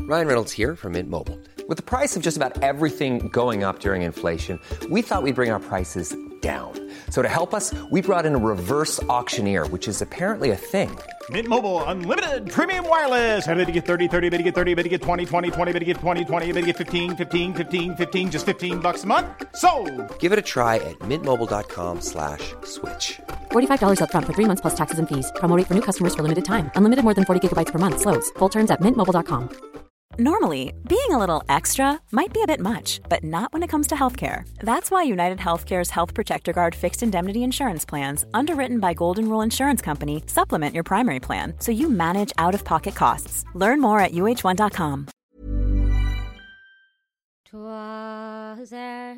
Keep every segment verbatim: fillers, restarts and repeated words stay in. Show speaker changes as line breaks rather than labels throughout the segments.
Ryan Reynolds here from Mint Mobile. With the price of just about everything going up during inflation, we thought we'd bring our prices down. So to help us, we brought in a reverse auctioneer, which is apparently a thing.
Mint Mobile Unlimited Premium Wireless. How to get thirty, thirty, how to get thirty, how to get twenty, twenty, twenty, how to get twenty, twenty, how to get fifteen, fifteen, fifteen, fifteen, just fifteen bucks a month? Sold!
Give it a try at mintmobile.com slash switch.
forty-five dollars up front for three months plus taxes and fees. Promo rate for new customers for limited time. Unlimited more than forty gigabytes per month. Slows full terms at mint mobile dot com.
Normally, being a little extra might be a bit much, but not when it comes to healthcare. That's why United Healthcare's Health Protector Guard fixed indemnity insurance plans, underwritten by Golden Rule Insurance Company, supplement your primary plan so you manage out-of-pocket costs. Learn more at U H one dot com.
Twas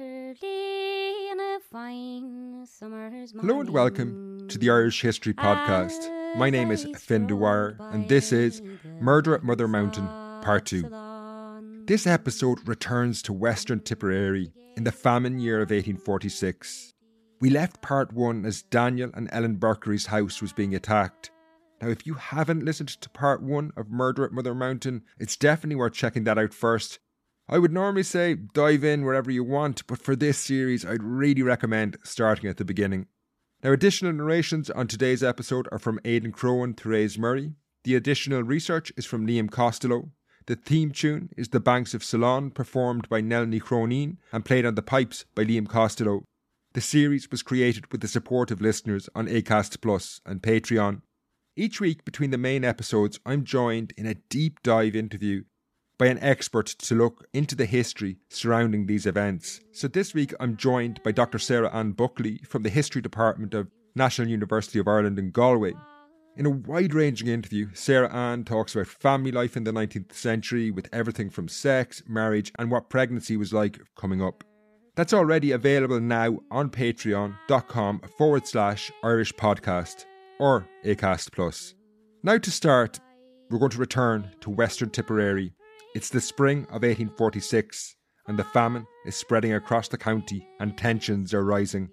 early in a fine summer's morning.
Hello and welcome to the Irish History Podcast. My name is Finn Dwyer and this is Murder at Mother Mountain Part two. This episode returns to Western Tipperary in the famine year of eighteen forty-six. We left Part one as Daniel and Ellen Burkery's house was being attacked. Now, if you haven't listened to Part one of Murder at Mother Mountain, it's definitely worth checking that out first. I would normally say dive in wherever you want, but for this series, I'd really recommend starting at the beginning. Now, additional narrations on today's episode are from Aidan Crowe and Therese Murray. The additional research is from Liam Costello. The theme tune is The Banks of Ceylon, performed by Nelny Croneen and played on the pipes by Liam Costello. The series was created with the support of listeners on Acast Plus and Patreon. Each week between the main episodes, I'm joined in a deep dive interview by an expert to look into the history surrounding these events. So this week I'm joined by Doctor Sarah Ann Buckley from the History Department of National University of Ireland in Galway. In a wide-ranging interview, Sarah Ann talks about family life in the nineteenth century with everything from sex, marriage and what pregnancy was like coming up. That's already available now on patreon.com forward slash Irish podcast or Acast Plus. Now to start, we're going to return to Western Tipperary. It's the spring of eighteen forty-six and the famine is spreading across the county and tensions are rising.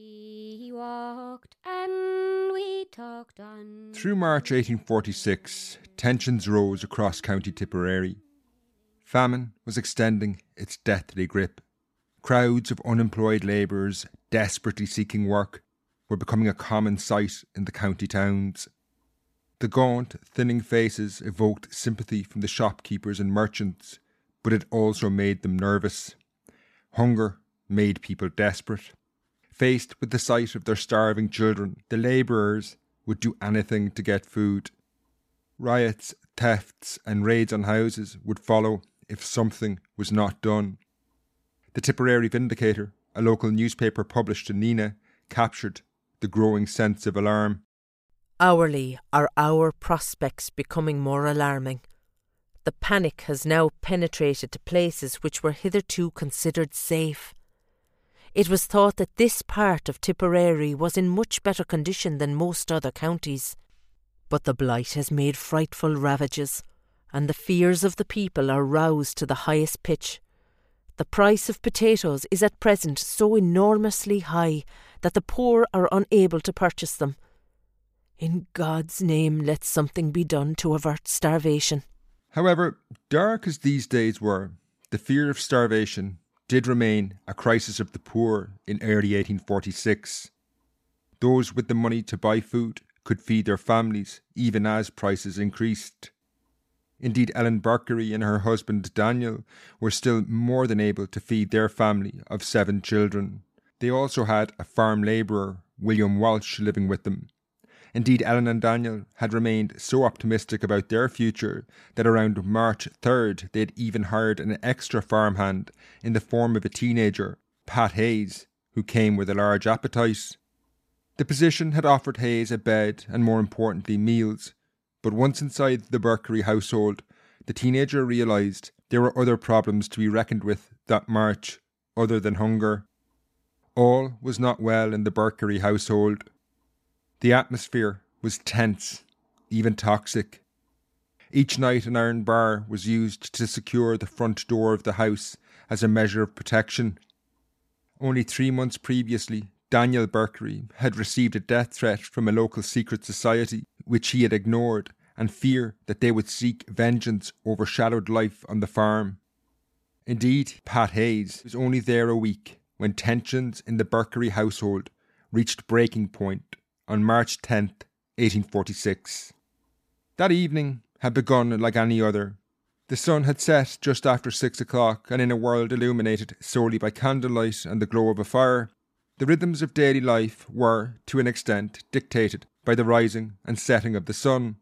We walked and we talked on.
Through March eighteen forty-six, tensions rose across County Tipperary. Famine was extending its deathly grip. Crowds of unemployed labourers, desperately seeking work, were becoming a common sight in the county towns. The gaunt, thinning faces evoked sympathy from the shopkeepers and merchants, but it also made them nervous. Hunger made people desperate. Faced with the sight of their starving children, the labourers would do anything to get food. Riots, thefts and raids on houses would follow if something was not done. The Tipperary Vindicator, a local newspaper published in Neenah, captured the growing sense of alarm.
Hourly are our prospects becoming more alarming. The panic has now penetrated to places which were hitherto considered safe. It was thought that this part of Tipperary was in much better condition than most other counties. But the blight has made frightful ravages, and the fears of the people are roused to the highest pitch. The price of potatoes is at present so enormously high that the poor are unable to purchase them. In God's name, let something be done to avert starvation.
However, dark as these days were, the fear of starvation did remain a crisis of the poor in early eighteen forty-six. Those with the money to buy food could feed their families even as prices increased. Indeed, Ellen Burkery and her husband Daniel were still more than able to feed their family of seven children. They also had a farm labourer, William Walsh, living with them. Indeed, Ellen and Daniel had remained so optimistic about their future that around March third they had even hired an extra farmhand in the form of a teenager, Pat Hayes, who came with a large appetite. The position had offered Hayes a bed and, more importantly, meals. But once inside the Burkery household, the teenager realised there were other problems to be reckoned with that March other than hunger. All was not well in the Burkery household. The atmosphere was tense, even toxic. Each night an iron bar was used to secure the front door of the house as a measure of protection. Only three months previously, Daniel Burkery had received a death threat from a local secret society, which he had ignored and fear that they would seek vengeance overshadowed life on the farm. Indeed, Pat Hayes was only there a week when tensions in the Berkery household reached breaking point on March tenth, eighteen forty-six. That evening had begun like any other. The sun had set just after six o'clock, and in a world illuminated solely by candlelight and the glow of a fire, the rhythms of daily life were, to an extent, dictated by the rising and setting of the sun.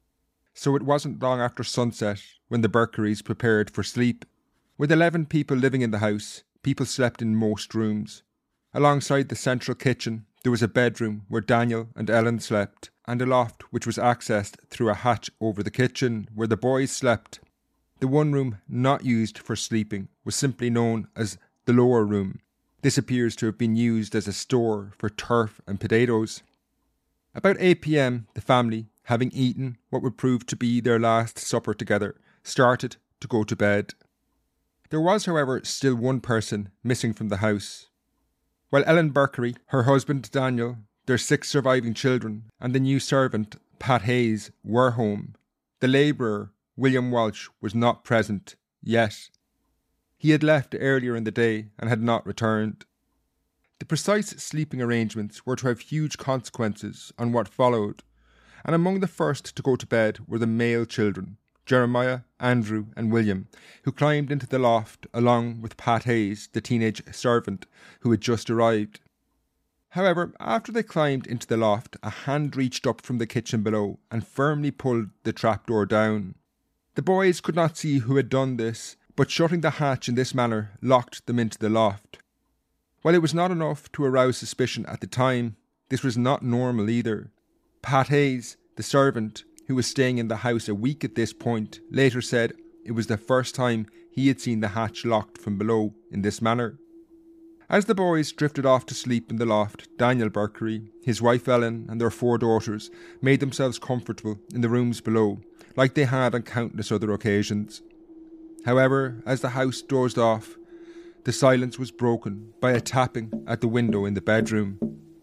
So it wasn't long after sunset when the Berkerys prepared for sleep. With eleven people living in the house, people slept in most rooms. Alongside the central kitchen, there was a bedroom where Daniel and Ellen slept, and a loft which was accessed through a hatch over the kitchen where the boys slept. The one room not used for sleeping was simply known as the lower room. This appears to have been used as a store for turf and potatoes. About eight p.m, the family, having eaten what would prove to be their last supper together, started to go to bed. There was, however, still one person missing from the house. While Ellen Berkery, her husband Daniel, their six surviving children, and the new servant, Pat Hayes, were home, the labourer, William Walsh, was not present yet. He had left earlier in the day and had not returned. The precise sleeping arrangements were to have huge consequences on what followed, and among the first to go to bed were the male children, Jeremiah, Andrew and William, who climbed into the loft along with Pat Hayes, the teenage servant who had just arrived. However, after they climbed into the loft, a hand reached up from the kitchen below and firmly pulled the trapdoor down. The boys could not see who had done this, but shutting the hatch in this manner locked them into the loft. While it was not enough to arouse suspicion at the time, this was not normal either. Pat Hayes, the servant, who was staying in the house a week at this point, later said it was the first time he had seen the hatch locked from below in this manner. As the boys drifted off to sleep in the loft, Daniel Berkery, his wife Ellen and their four daughters made themselves comfortable in the rooms below, like they had on countless other occasions. However, as the house dozed off, the silence was broken by a tapping at the window in the bedroom.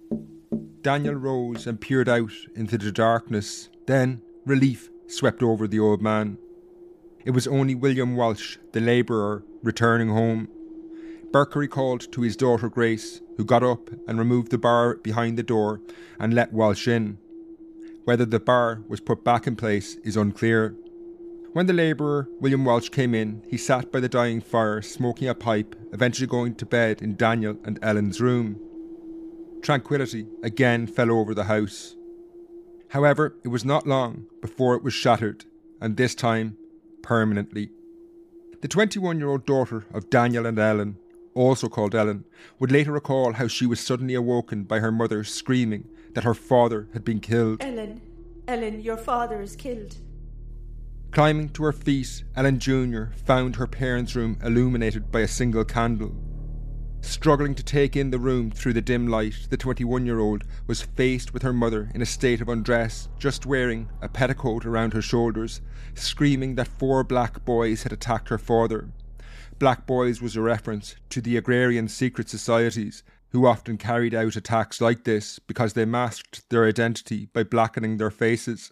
Daniel rose and peered out into the darkness. Then relief swept over the old man. It was only William Walsh, the labourer, returning home. Berkery called to his daughter Grace, who got up and removed the bar behind the door and let Walsh in. Whether the bar was put back in place is unclear. When the labourer, William Walsh, came in, he sat by the dying fire, smoking a pipe, eventually going to bed in Daniel and Ellen's room. Tranquility again fell over the house. However, it was not long before it was shattered, and this time, permanently. The twenty-one-year-old daughter of Daniel and Ellen, also called Ellen, would later recall how she was suddenly awoken by her mother screaming that her father had been killed.
Ellen, Ellen, your father is killed.
Climbing to her feet, Ellen Junior found her parents' room illuminated by a single candle. Struggling to take in the room through the dim light, the twenty-one-year-old was faced with her mother in a state of undress, just wearing a petticoat around her shoulders, screaming that four black boys had attacked her father. Black boys was a reference to the agrarian secret societies who often carried out attacks like this because they masked their identity by blackening their faces.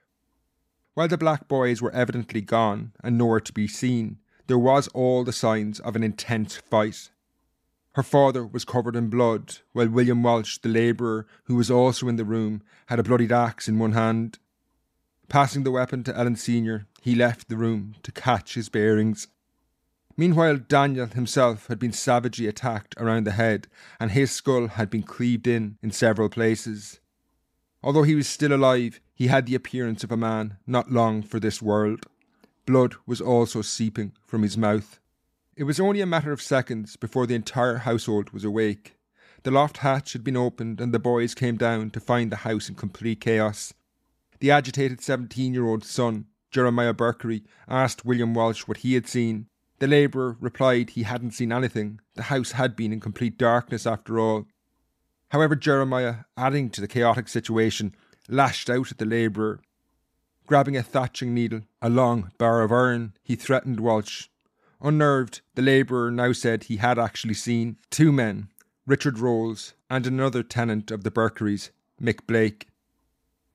While the black boys were evidently gone and nowhere to be seen, there was all the signs of an intense fight. Her father was covered in blood, while William Walsh, the labourer, who was also in the room, had a bloodied axe in one hand. Passing the weapon to Ellen Senior, he left the room to catch his bearings. Meanwhile, Daniel himself had been savagely attacked around the head, and his skull had been cleaved in in several places. Although he was still alive, he had the appearance of a man not long for this world. Blood was also seeping from his mouth. It was only a matter of seconds before the entire household was awake. The loft hatch had been opened and the boys came down to find the house in complete chaos. The agitated seventeen-year-old son, Jeremiah Berkery, asked William Walsh what he had seen. The labourer replied he hadn't seen anything. The house had been in complete darkness after all. However, Jeremiah, adding to the chaotic situation, lashed out at the labourer. Grabbing a thatching needle, a long bar of iron, he threatened Walsh. Unnerved, the labourer now said he had actually seen two men, Richard Rolls and another tenant of the Berkerys, Mick Blake.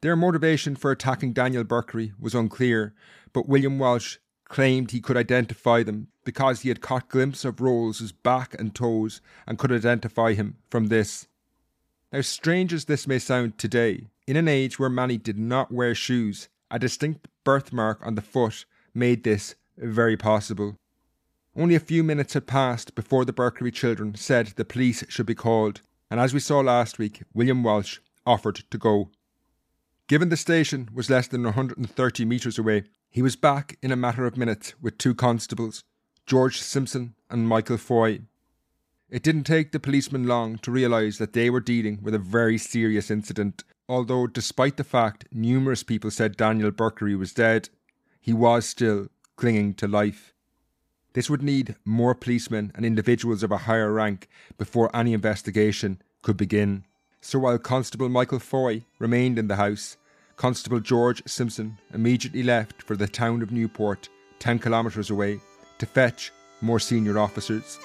Their motivation for attacking Daniel Burkery was unclear, but William Walsh claimed he could identify them because he had caught glimpse of Rolls' back and toes and could identify him from this. Now, strange as this may sound today, in an age where many did not wear shoes, a distinct birthmark on the foot made this very possible. Only a few minutes had passed before the Burkery children said the police should be called, and as we saw last week, William Walsh offered to go. Given the station was less than one hundred thirty metres away, he was back in a matter of minutes with two constables, George Simpson and Michael Foy. It didn't take the policemen long to realise that they were dealing with a very serious incident, although despite the fact numerous people said Daniel Burkery was dead, he was still clinging to life. This would need more policemen and individuals of a higher rank before any investigation could begin. So while Constable Michael Foy remained in the house, Constable George Simpson immediately left for the town of Newport, ten kilometres away, to fetch more senior officers.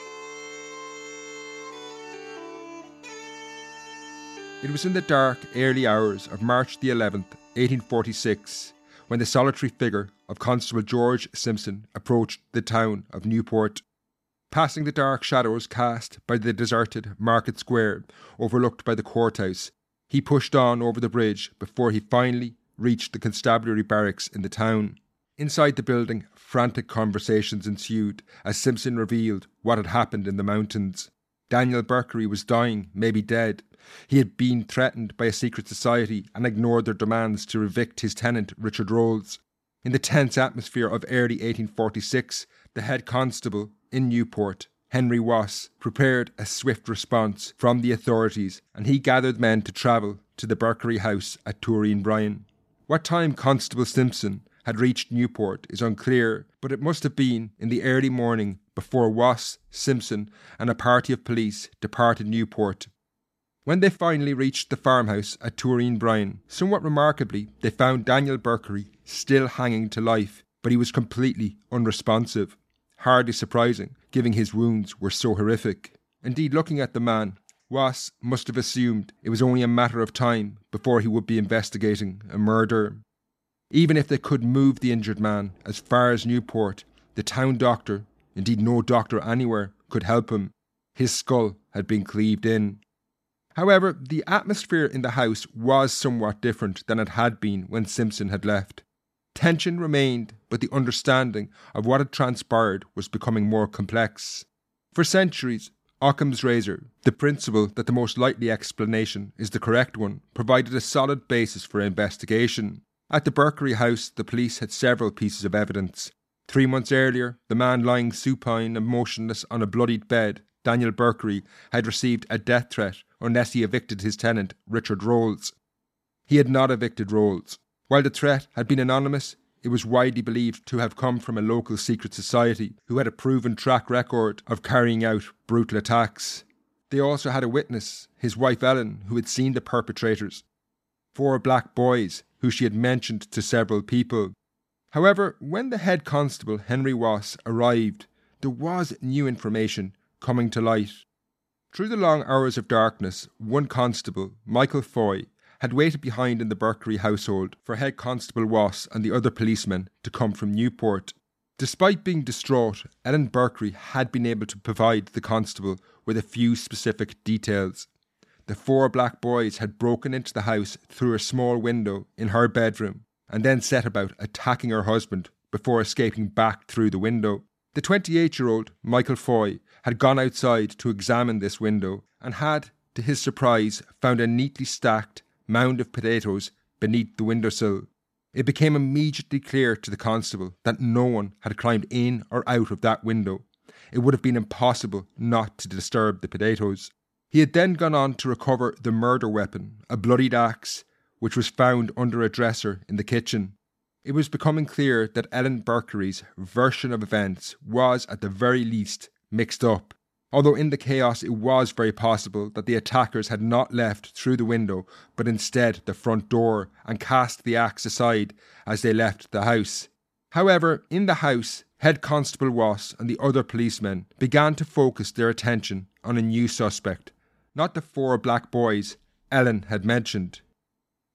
It was in the dark, early hours of March the eleventh, eighteen forty-six, when the solitary figure of Constable George Simpson approached the town of Newport. Passing the dark shadows cast by the deserted market square overlooked by the courthouse, he pushed on over the bridge before he finally reached the constabulary barracks in the town. Inside the building, frantic conversations ensued as Simpson revealed what had happened in the mountains. Daniel Burkery was dying, maybe dead. He had been threatened by a secret society and ignored their demands to evict his tenant, Richard Rolls. In the tense atmosphere of early eighteen forty-six, the head constable in Newport, Henry Wass, prepared a swift response from the authorities, and he gathered men to travel to the Burkery house at Toureen Bryan. What time Constable Simpson had reached Newport is unclear, but it must have been in the early morning before Wass, Simpson and a party of police departed Newport. When they finally reached the farmhouse at Toureen Bryan, somewhat remarkably, they found Daniel Burkery still hanging to life, but he was completely unresponsive. Hardly surprising, given his wounds were so horrific. Indeed, looking at the man, Wass must have assumed it was only a matter of time before he would be investigating a murder. Even if they could move the injured man as far as Newport, the town doctor, indeed no doctor anywhere, could help him. His skull had been cleaved in. However, the atmosphere in the house was somewhat different than it had been when Simpson had left. Tension remained, but the understanding of what had transpired was becoming more complex. For centuries, Occam's razor, the principle that the most likely explanation is the correct one, provided a solid basis for investigation. At the Burkery house, the police had several pieces of evidence. Three months earlier, the man lying supine and motionless on a bloodied bed, Daniel Burkery, had received a death threat unless he evicted his tenant, Richard Rolls. He had not evicted Rolls. While the threat had been anonymous, it was widely believed to have come from a local secret society who had a proven track record of carrying out brutal attacks. They also had a witness, his wife Ellen, who had seen the perpetrators. Four black boys, who she had mentioned to several people. However, when the head constable, Henry Wass, arrived, there was new information coming to light. Through the long hours of darkness, one constable, Michael Foy, had waited behind in the Burkery household for head constable Wass and the other policemen to come from Newport. Despite being distraught, Ellen Burkery had been able to provide the constable with a few specific details. The four black boys had broken into the house through a small window in her bedroom and then set about attacking her husband before escaping back through the window. The twenty-eight-year-old Michael Foy had gone outside to examine this window and had, to his surprise, found a neatly stacked mound of potatoes beneath the windowsill. It became immediately clear to the constable that no one had climbed in or out of that window. It would have been impossible not to disturb the potatoes. He had then gone on to recover the murder weapon, a bloodied axe, which was found under a dresser in the kitchen. It was becoming clear that Ellen Burkery's version of events was, at the very least, mixed up. Although in the chaos it was very possible that the attackers had not left through the window, but instead the front door, and cast the axe aside as they left the house. However, in the house, Head Constable Wass and the other policemen began to focus their attention on a new suspect, not the four black boys Ellen had mentioned.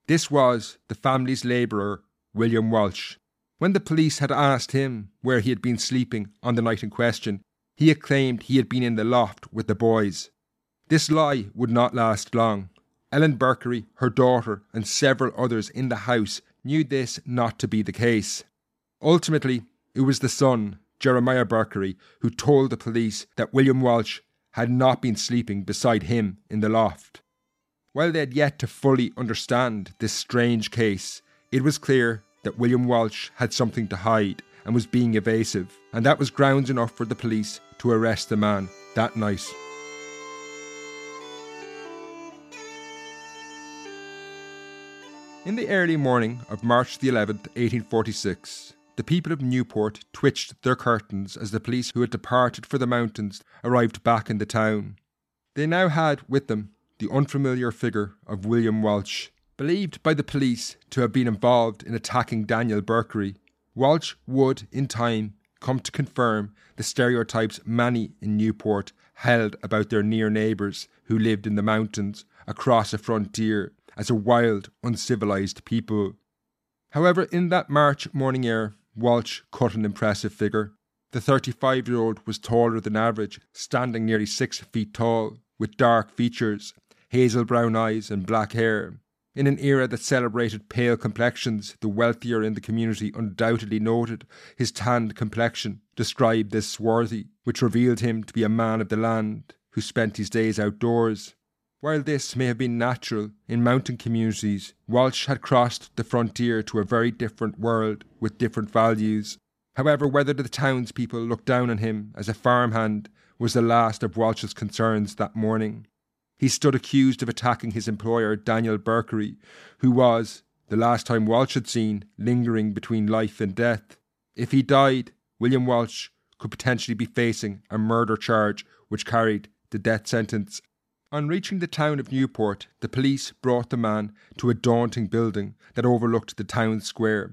This was the family's labourer, William Walsh. When the police had asked him where he had been sleeping on the night in question, he had claimed he had been in the loft with the boys. This lie would not last long. Ellen Berkery, her daughter, and several others in the house knew this not to be the case. Ultimately, it was the son, Jeremiah Berkery, who told the police that William Walsh had not been sleeping beside him in the loft. While they had yet to fully understand this strange case, it was clear that William Walsh had something to hide and was being evasive, and that was grounds enough for the police to arrest the man that night. In the early morning of March the eleventh, eighteen forty-six, the people of Newport twitched their curtains as the police who had departed for the mountains arrived back in the town. They now had with them the unfamiliar figure of William Walsh. Believed by the police to have been involved in attacking Daniel Berkery, Walsh would, in time, come to confirm the stereotypes many in Newport held about their near neighbours who lived in the mountains across a frontier as a wild, uncivilised people. However, in that March morning air, Walsh cut an impressive figure. The thirty-five-year-old was taller than average, standing nearly six feet tall, with dark features, hazel brown eyes and black hair. In an era that celebrated pale complexions, the wealthier in the community undoubtedly noted his tanned complexion, described as swarthy, which revealed him to be a man of the land who spent his days outdoors. While this may have been natural in mountain communities, Walsh had crossed the frontier to a very different world with different values. However, whether the townspeople looked down on him as a farmhand was the last of Walsh's concerns that morning. He stood accused of attacking his employer, Daniel Berkery, who was, the last time Walsh had seen, lingering between life and death. If he died, William Walsh could potentially be facing a murder charge which carried the death sentence. On reaching the town of Newport, the police brought the man to a daunting building that overlooked the town square.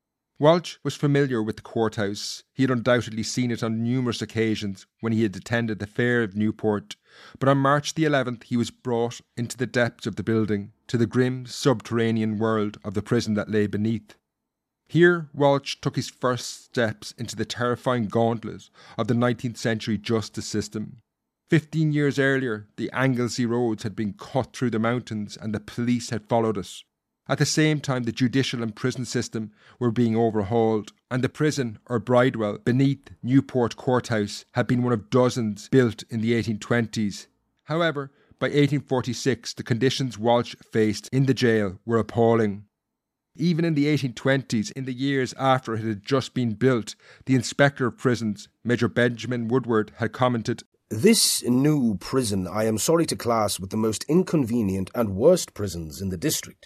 Walsh was familiar with the courthouse. He had undoubtedly seen it on numerous occasions when he had attended the fair of Newport, but on March the eleventh he was brought into the depths of the building, to the grim subterranean world of the prison that lay beneath. Here Walsh took his first steps into the terrifying gauntlet of the nineteenth century justice system. Fifteen years earlier, the Anglesey roads had been cut through the mountains and the police had followed it. At the same time, the judicial and prison system were being overhauled, and the prison, or Bridewell, beneath Newport Courthouse had been one of dozens built in the eighteen twenties. However, by eighteen forty-six, the conditions Walsh faced in the jail were appalling. Even in the eighteen twenties, in the years after it had just been built, the Inspector of Prisons, Major Benjamin Woodward, had commented,
"This new prison I am sorry to class with the most inconvenient and worst prisons in the district.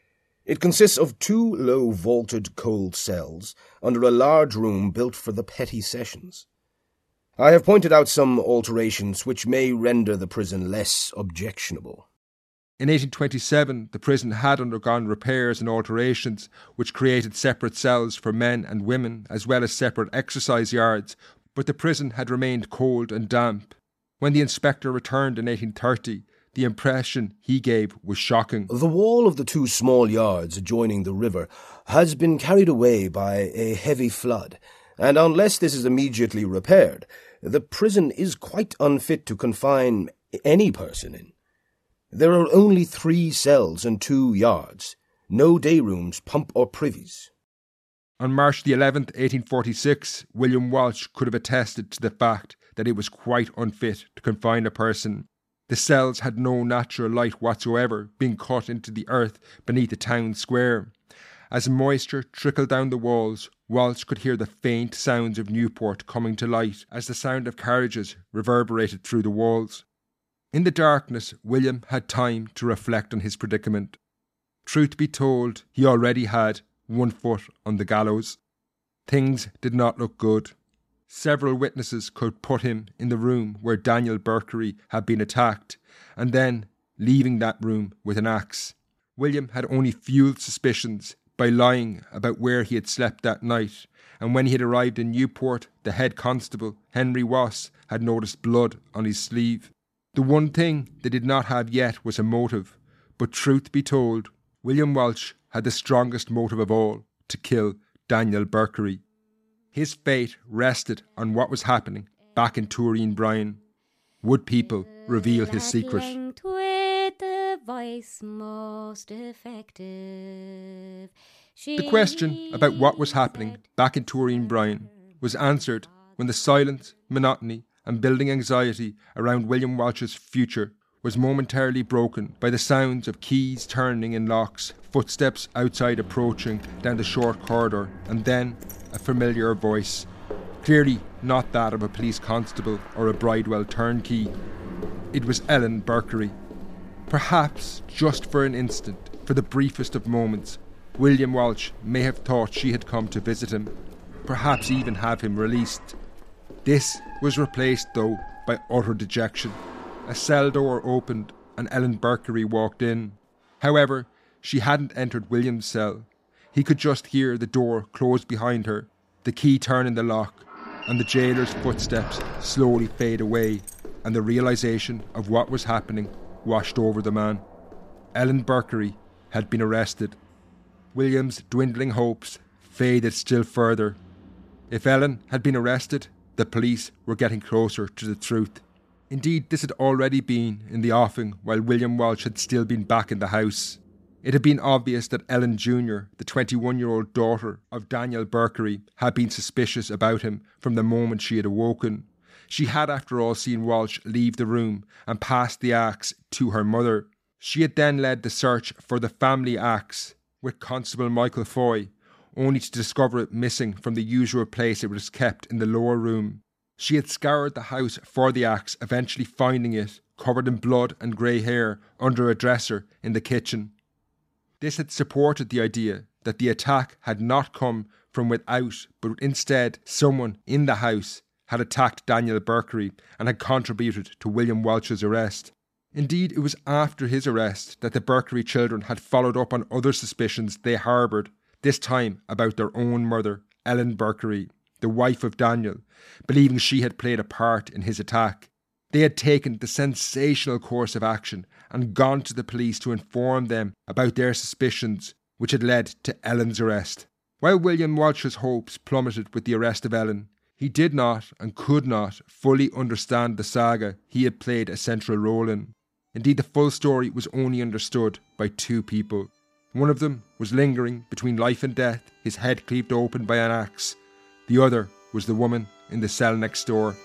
It consists of two low vaulted cold cells under a large room built for the petty sessions. I have pointed out some alterations which may render the prison less objectionable."
In eighteen twenty-seven, the prison had undergone repairs and alterations which created separate cells for men and women as well as separate exercise yards, but the prison had remained cold and damp. When the inspector returned in eighteen thirty, the impression he gave was shocking.
"The wall of the two small yards adjoining the river has been carried away by a heavy flood, and unless this is immediately repaired, the prison is quite unfit to confine any person in. There are only three cells and two yards, no day rooms, pump or privies."
On March the eleventh, eighteen forty-six, William Walsh could have attested to the fact that it was quite unfit to confine a person. The cells had no natural light whatsoever, being cut into the earth beneath the town square. As moisture trickled down the walls, Walsh could hear the faint sounds of Newport coming to light as the sound of carriages reverberated through the walls. In the darkness, William had time to reflect on his predicament. Truth be told, he already had one foot on the gallows. Things did not look good. Several witnesses could put him in the room where Daniel Berkery had been attacked, and then leaving that room with an axe. William had only fuelled suspicions by lying about where he had slept that night, and when he had arrived in Newport, the head constable, Henry Wass, had noticed blood on his sleeve. The one thing they did not have yet was a motive, but truth be told, William Walsh had the strongest motive of all, to kill Daniel Berkery. His fate rested on what was happening back in Tuaregh Brian. Would people reveal his secret?
The voice most effective.
The question about what was happening back in Tuaregh Brian was answered when the silence, monotony and building anxiety around William Walsh's future was momentarily broken by the sounds of keys turning in locks, footsteps outside approaching down the short corridor, and then a familiar voice, clearly not that of a police constable or a Bridewell turnkey. It was Ellen Berkery. Perhaps, just for an instant, for the briefest of moments, William Walsh may have thought she had come to visit him, perhaps even have him released. This was replaced, though, by utter dejection. A cell door opened and Ellen Berkery walked in. However, she hadn't entered William's cell. He could just hear the door close behind her, the key turn in the lock, and the jailer's footsteps slowly fade away, and the realisation of what was happening washed over the man. Ellen Berkery had been arrested. William's dwindling hopes faded still further. If Ellen had been arrested, the police were getting closer to the truth. Indeed, this had already been in the offing while William Walsh had still been back in the house. It had been obvious that Ellen Junior, the twenty-one-year-old daughter of Daniel Berkery, had been suspicious about him from the moment she had awoken. She had, after all, seen Walsh leave the room and pass the axe to her mother. She had then led the search for the family axe with Constable Michael Foy, only to discover it missing from the usual place it was kept in the lower room. She had scoured the house for the axe, eventually finding it, covered in blood and grey hair, under a dresser in the kitchen. This had supported the idea that the attack had not come from without, but instead someone in the house had attacked Daniel Berkery and had contributed to William Walsh's arrest. Indeed, it was after his arrest that the Berkery children had followed up on other suspicions they harboured, this time about their own mother, Ellen Berkery, the wife of Daniel, believing she had played a part in his attack. They had taken the sensational course of action and gone to the police to inform them about their suspicions, which had led to Ellen's arrest. While William Walsh's hopes plummeted with the arrest of Ellen, he did not and could not fully understand the saga he had played a central role in. Indeed, the full story was only understood by two people. One of them was lingering between life and death, his head cleaved open by an axe. The other was the woman in the cell next door.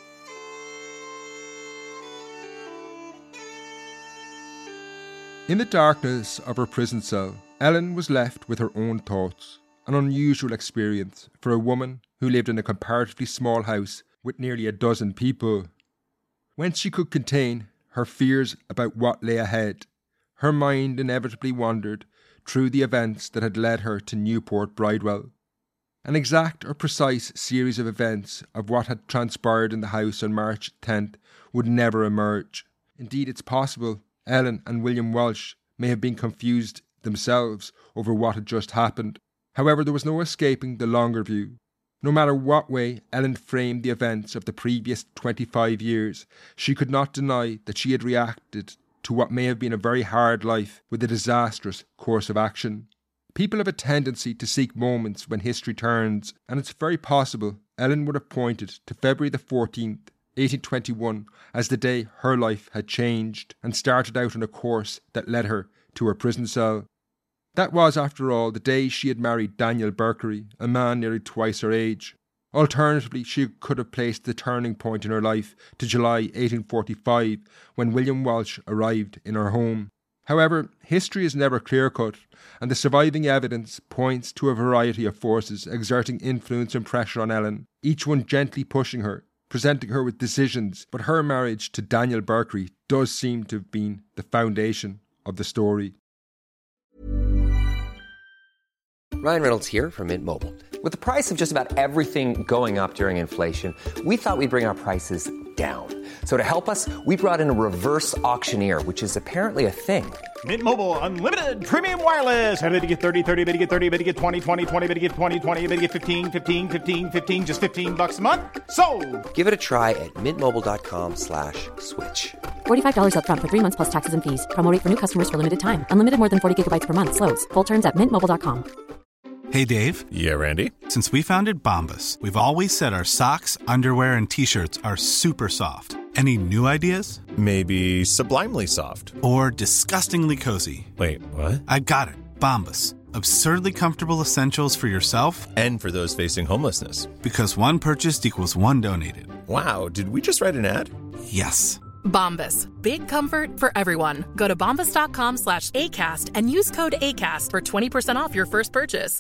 In the darkness of her prison cell, Ellen was left with her own thoughts, an unusual experience for a woman who lived in a comparatively small house with nearly a dozen people. Whence she could contain her fears about what lay ahead, her mind inevitably wandered through the events that had led her to Newport Bridewell. An exact or precise series of events of what had transpired in the house on March tenth would never emerge. Indeed, it's possible Ellen and William Walsh may have been confused themselves over what had just happened. However, there was no escaping the longer view. No matter what way Ellen framed the events of the previous twenty-five years, she could not deny that she had reacted to what may have been a very hard life with a disastrous course of action. People have a tendency to seek moments when history turns, and it's very possible Ellen would have pointed to February the fourteenth, eighteen twenty-one, as the day her life had changed and started out on a course that led her to her prison cell. That was, after all, the day she had married Daniel Berkery, a man nearly twice her age. Alternatively, she could have placed the turning point in her life to July eighteen forty-five, when William Walsh arrived in her home. However, history is never clear-cut, and the surviving evidence points to a variety of forces exerting influence and pressure on Ellen, each one gently pushing her, presenting her with decisions, but her marriage to Daniel Berkery does seem to have been the foundation of the story.
Ryan Reynolds here from Mint Mobile. With the price of just about everything going up during inflation, we thought we'd bring our prices down. So to help us, we brought in a reverse auctioneer, which is apparently a thing.
Mint Mobile Unlimited Premium Wireless. How to get thirty, thirty, how to get thirty, how to get twenty, twenty, twenty, how to get twenty, twenty, how to get fifteen, fifteen, fifteen, fifteen, just fifteen bucks a month? Sold!
Give it a try at mintmobile.com slash switch.
forty-five dollars upfront for three months plus taxes and fees. Promo rate for new customers for limited time. Unlimited more than forty gigabytes per month. Slows full terms at mint mobile dot com.
Hey, Dave.
Yeah, Randy.
Since we founded Bombas, we've always said our socks, underwear, and T-shirts are super soft. Any new ideas?
Maybe sublimely soft.
Or disgustingly cozy.
Wait, what?
I got it. Bombas. Absurdly comfortable essentials for yourself
and for those facing homelessness.
Because one purchased equals one donated.
Wow, did we just write an ad?
Yes.
Bombas. Big comfort for everyone. Go to bombas.com slash ACAST and use code ACAST for twenty percent off your first purchase.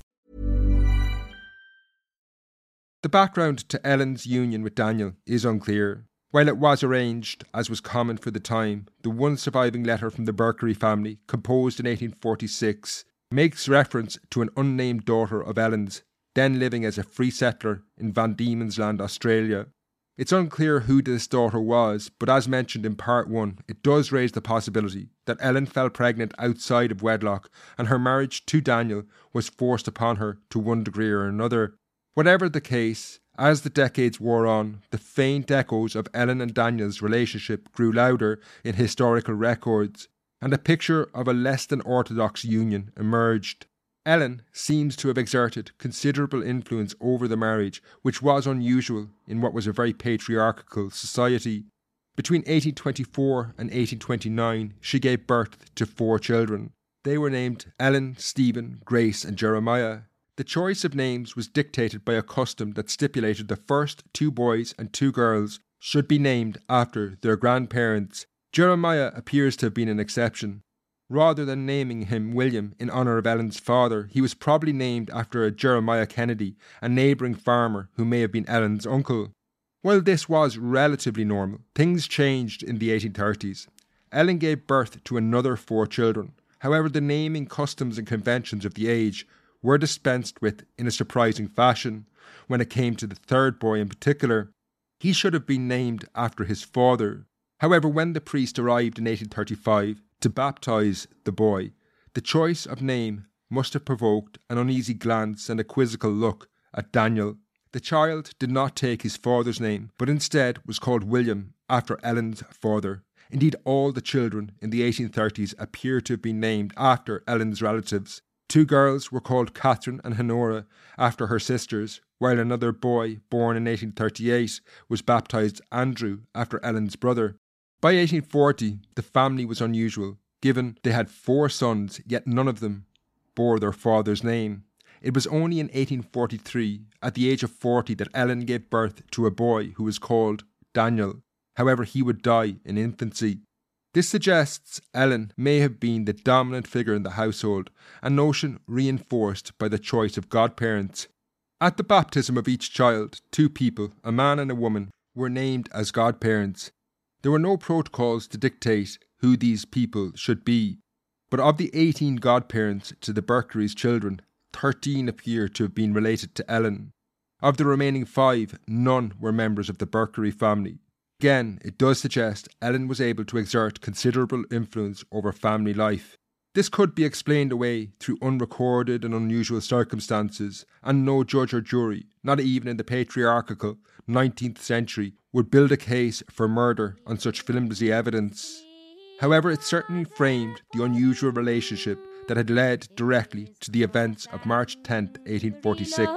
The background to Ellen's union with Daniel is unclear. While it was arranged, as was common for the time, the one surviving letter from the Berkery family, composed in eighteen forty-six, makes reference to an unnamed daughter of Ellen's, then living as a free settler in Van Diemen's Land, Australia. It's unclear who this daughter was, but as mentioned in part one, it does raise the possibility that Ellen fell pregnant outside of wedlock and her marriage to Daniel was forced upon her to one degree or another. Whatever the case, as the decades wore on, the faint echoes of Ellen and Daniel's relationship grew louder in historical records, and a picture of a less than orthodox union emerged. Ellen seems to have exerted considerable influence over the marriage, which was unusual in what was a very patriarchal society. Between eighteen twenty-four and eighteen twenty-nine, she gave birth to four children. They were named Ellen, Stephen, Grace and Jeremiah. The choice of names was dictated by a custom that stipulated the first two boys and two girls should be named after their grandparents. Jeremiah appears to have been an exception. Rather than naming him William in honour of Ellen's father, he was probably named after a Jeremiah Kennedy, a neighbouring farmer who may have been Ellen's uncle. While this was relatively normal, things changed in the eighteen thirties. Ellen gave birth to another four children. However, the naming customs and conventions of the age were dispensed with in a surprising fashion. When it came to the third boy in particular, he should have been named after his father. However, when the priest arrived in eighteen thirty-five to baptise the boy, the choice of name must have provoked an uneasy glance and a quizzical look at Daniel. The child did not take his father's name, but instead was called William after Ellen's father. Indeed, all the children in the eighteen thirties appear to have been named after Ellen's relatives. Two girls were called Catherine and Honora after her sisters, while another boy, born in eighteen thirty-eight, was baptised Andrew after Ellen's brother. By eighteen forty, the family was unusual, given they had four sons, yet none of them bore their father's name. It was only in eighteen forty-three, at the age of forty, that Ellen gave birth to a boy who was called Daniel. However, he would die in infancy. This suggests Ellen may have been the dominant figure in the household, a notion reinforced by the choice of godparents. At the baptism of each child, two people, a man and a woman, were named as godparents. There were no protocols to dictate who these people should be, but of the eighteen godparents to the Berkery's children, thirteen appear to have been related to Ellen. Of the remaining five, none were members of the Berkery family. Again, it does suggest Ellen was able to exert considerable influence over family life. This could be explained away through unrecorded and unusual circumstances, and no judge or jury, not even in the patriarchal nineteenth century, would build a case for murder on such flimsy evidence. However, it certainly framed the unusual relationship that had led directly to the events of March tenth, eighteen forty-six.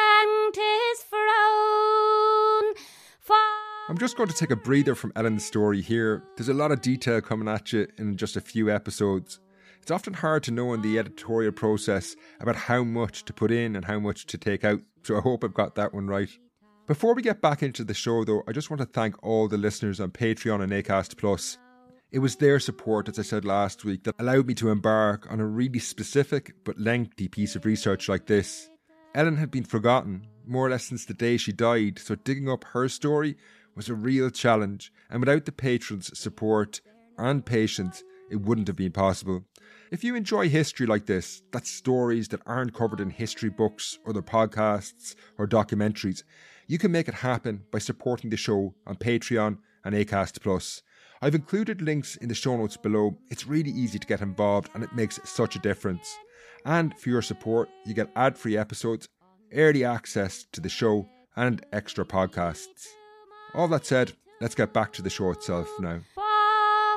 I'm just going to take a breather from Ellen's story here. There's a lot of detail coming at you in just a few episodes. It's often hard to know in the editorial process about how much to put in and how much to take out, so I hope I've got that one right. Before we get back into the show though, I just want to thank all the listeners on Patreon and Acast Plus. It was their support, as I said last week, that allowed me to embark on a really specific but lengthy piece of research like this. Ellen had been forgotten, more or less since the day she died, so digging up her story was a real challenge, and without the patrons' support and patience, it wouldn't have been possible. If you enjoy history like this, that's stories that aren't covered in history books, other podcasts or documentaries, you can make it happen by supporting the show on Patreon and Acast Plus. I've included links in the show notes below. It's really easy to get involved and it makes such a difference. And for your support, you get ad-free episodes, early access to the show and extra podcasts. All that said, let's get back to the show itself now.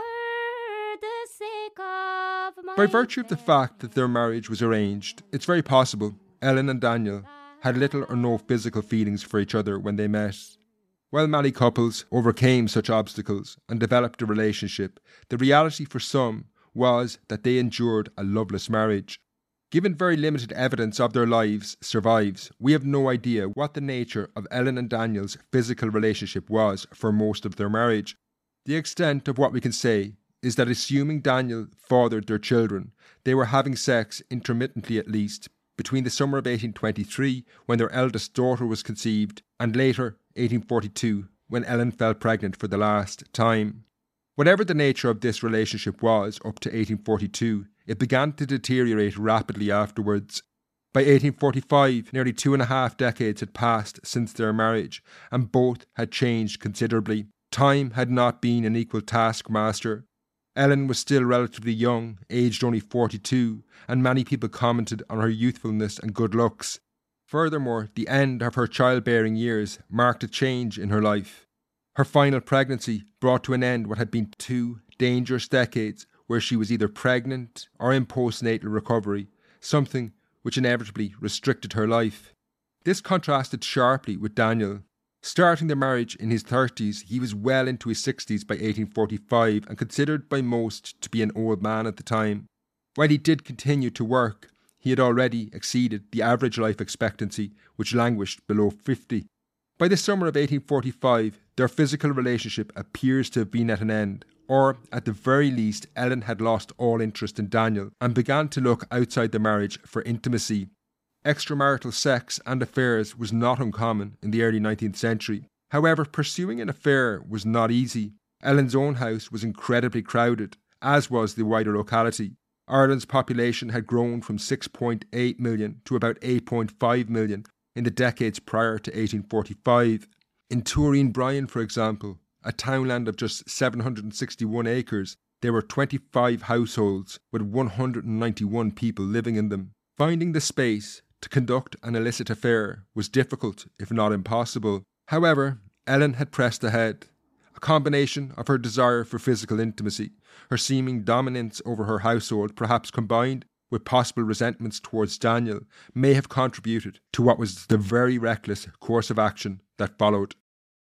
By virtue of the fact that their marriage was arranged, it's very possible Ellen and Daniel had little or no physical feelings for each other when they met. While many couples overcame such obstacles and developed a relationship, the reality for some was that they endured a loveless marriage. Given very limited evidence of their lives survives, we have no idea what the nature of Ellen and Daniel's physical relationship was for most of their marriage. The extent of what we can say is that assuming Daniel fathered their children, they were having sex intermittently at least between the summer of eighteen twenty-three, when their eldest daughter was conceived, and later eighteen forty-two, when Ellen fell pregnant for the last time. Whatever the nature of this relationship was up to eighteen forty-two, it began to deteriorate rapidly afterwards. By eighteen forty-five, nearly two and a half decades had passed since their marriage, and both had changed considerably. Time had not been an equal taskmaster. Ellen was still relatively young, aged only forty-two, and many people commented on her youthfulness and good looks. Furthermore, the end of her childbearing years marked a change in her life. Her final pregnancy brought to an end what had been two dangerous decades where she was either pregnant or in postnatal recovery, something which inevitably restricted her life. This contrasted sharply with Daniel. Starting the marriage in his thirties, he was well into his sixties by eighteen forty-five and considered by most to be an old man at the time. While he did continue to work, he had already exceeded the average life expectancy, which languished below fifty. By the summer of eighteen forty-five, their physical relationship appears to have been at an end, or at the very least Ellen had lost all interest in Daniel and began to look outside the marriage for intimacy. Extramarital sex and affairs was not uncommon in the early nineteenth century. However, pursuing an affair was not easy. Ellen's own house was incredibly crowded, as was the wider locality. Ireland's population had grown from six point eight million to about eight point five million in the decades prior to eighteen forty-five. In Turin Bryan, for example, a townland of just seven hundred sixty-one acres, there were twenty-five households with one hundred ninety-one people living in them. Finding the space to conduct an illicit affair was difficult, if not impossible. However, Ellen had pressed ahead. A combination of her desire for physical intimacy, her seeming dominance over her household, perhaps combined with possible resentments towards Daniel, may have contributed to what was the very reckless course of action that followed.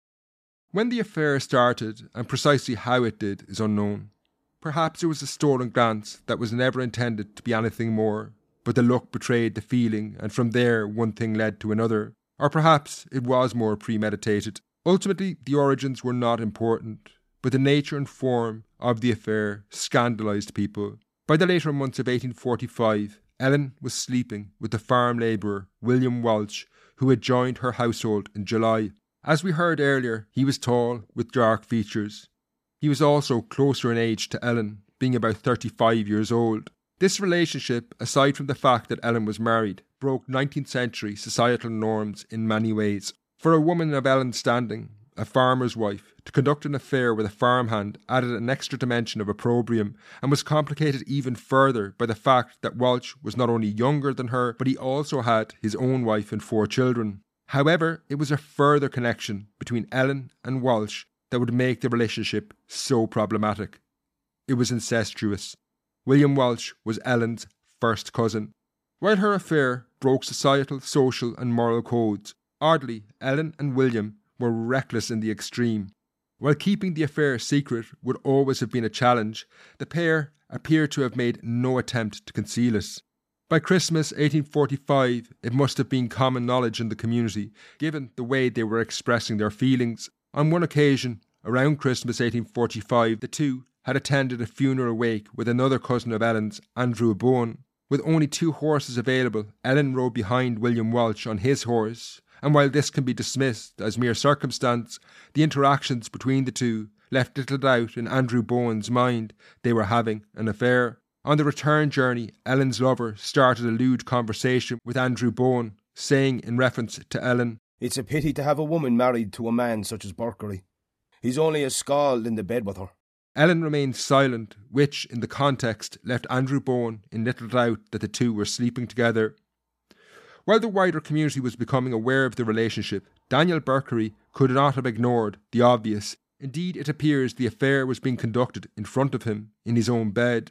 When the affair started, and precisely how it did, is unknown. Perhaps it was a stolen glance that was never intended to be anything more, but the look betrayed the feeling, and from there one thing led to another. Or perhaps it was more premeditated. Ultimately, the origins were not important, but the nature and form of the affair scandalised people. By the later months of eighteen forty-five, Ellen was sleeping with the farm labourer William Walsh, who had joined her household in July. As we heard earlier, he was tall, with dark features. He was also closer in age to Ellen, being about thirty-five years old. This relationship, aside from the fact that Ellen was married, broke nineteenth century societal norms in many ways. For a woman of Ellen's standing, a farmer's wife, to conduct an affair with a farmhand added an extra dimension of opprobrium, and was complicated even further by the fact that Walsh was not only younger than her, but he also had his own wife and four children. However, it was a further connection between Ellen and Walsh that would make the relationship so problematic. It was incestuous. William Walsh was Ellen's first cousin. While her affair broke societal, social and moral codes, oddly, Ellen and William were reckless in the extreme. While keeping the affair secret would always have been a challenge, the pair appear to have made no attempt to conceal it. By Christmas eighteen forty-five, it must have been common knowledge in the community, given the way they were expressing their feelings. On one occasion, around Christmas eighteen forty-five, the two had attended a funeral wake with another cousin of Ellen's, Andrew Bowen. With only two horses available, Ellen rode behind William Walsh on his horse, and while this can be dismissed as mere circumstance, the interactions between the two left little doubt in Andrew Bowen's mind they were having an affair. On the return journey, Ellen's lover started a lewd conversation with Andrew Bowen, saying in reference to Ellen,
"It's a pity to have a woman married to a man such as Berkery. He's only a scald in the bed with her."
Ellen remained silent, which, in the context, left Andrew Bowen in little doubt that the two were sleeping together. While the wider community was becoming aware of the relationship, Daniel Berkery could not have ignored the obvious. Indeed, it appears the affair was being conducted in front of him in his own bed.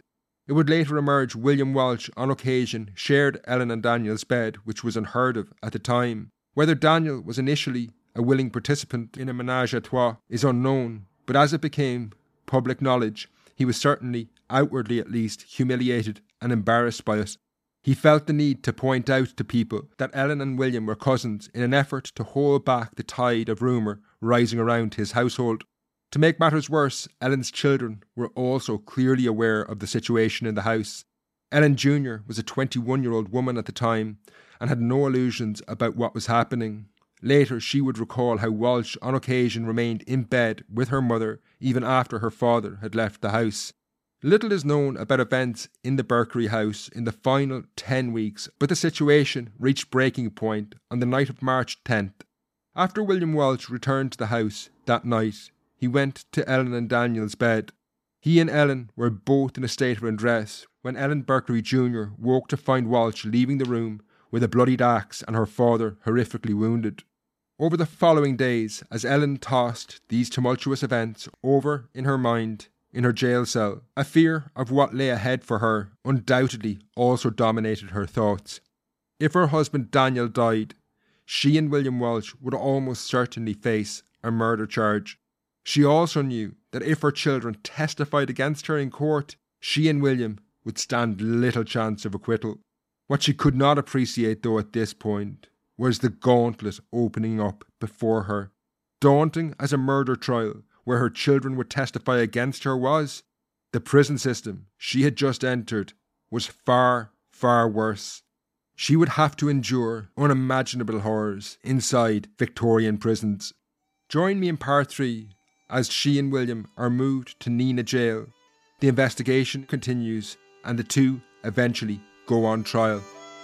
It would later emerge William Walsh on occasion shared Ellen and Daniel's bed, which was unheard of at the time. Whether Daniel was initially a willing participant in a ménage à trois is unknown, but as it became public knowledge, he was certainly, outwardly at least, humiliated and embarrassed by it. He felt the need to point out to people that Ellen and William were cousins in an effort to hold back the tide of rumour rising around his household. To make matters worse, Ellen's children were also clearly aware of the situation in the house. Ellen Junior was a twenty-one-year-old woman at the time and had no illusions about what was happening. Later, she would recall how Walsh on occasion remained in bed with her mother even after her father had left the house. Little is known about events in the Berkery house in the final ten weeks, but the situation reached breaking point on the night of March tenth. After William Walsh returned to the house that night, he went to Ellen and Daniel's bed. He and Ellen were both in a state of undress when Ellen Berkery Junior woke to find Walsh leaving the room with a bloodied axe and her father horrifically wounded. Over the following days, as Ellen tossed these tumultuous events over in her mind, in her jail cell, a fear of what lay ahead for her undoubtedly also dominated her thoughts. If her husband Daniel died, she and William Walsh would almost certainly face a murder charge. She also knew that if her children testified against her in court, she and William would stand little chance of acquittal. What she could not appreciate, though, at this point, was the gauntlet opening up before her. Daunting as a murder trial where her children would testify against her was, the prison system she had just entered was far, far worse. She would have to endure unimaginable horrors inside Victorian prisons. Join me in part three as she and William are moved to Nenagh Jail. The investigation continues and the two eventually go on trial.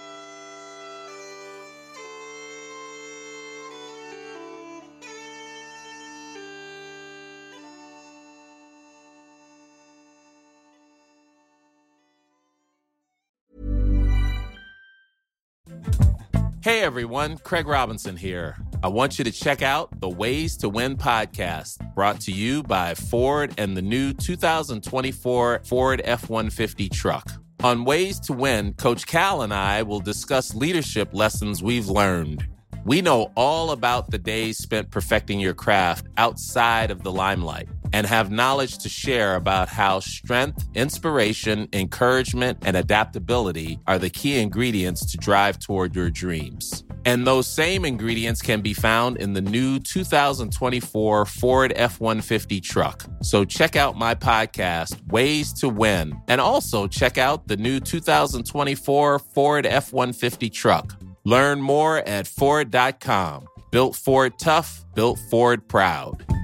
Hey everyone, Craig Robinson here. I want you to check out the Ways to Win podcast, brought to you by Ford and the new two thousand twenty-four Ford F one fifty truck. On Ways to Win, Coach Cal and I will discuss leadership lessons we've learned. We know all about the days spent perfecting your craft outside of the limelight and have knowledge to share about how strength, inspiration, encouragement, and adaptability are the key ingredients to drive toward your dreams. And those same ingredients can be found in the new two thousand twenty-four Ford F one fifty truck. So check out my podcast, Ways to Win, and also check out the new two thousand twenty-four Ford F one fifty truck. Learn more at Ford dot com. Built Ford tough, built Ford proud.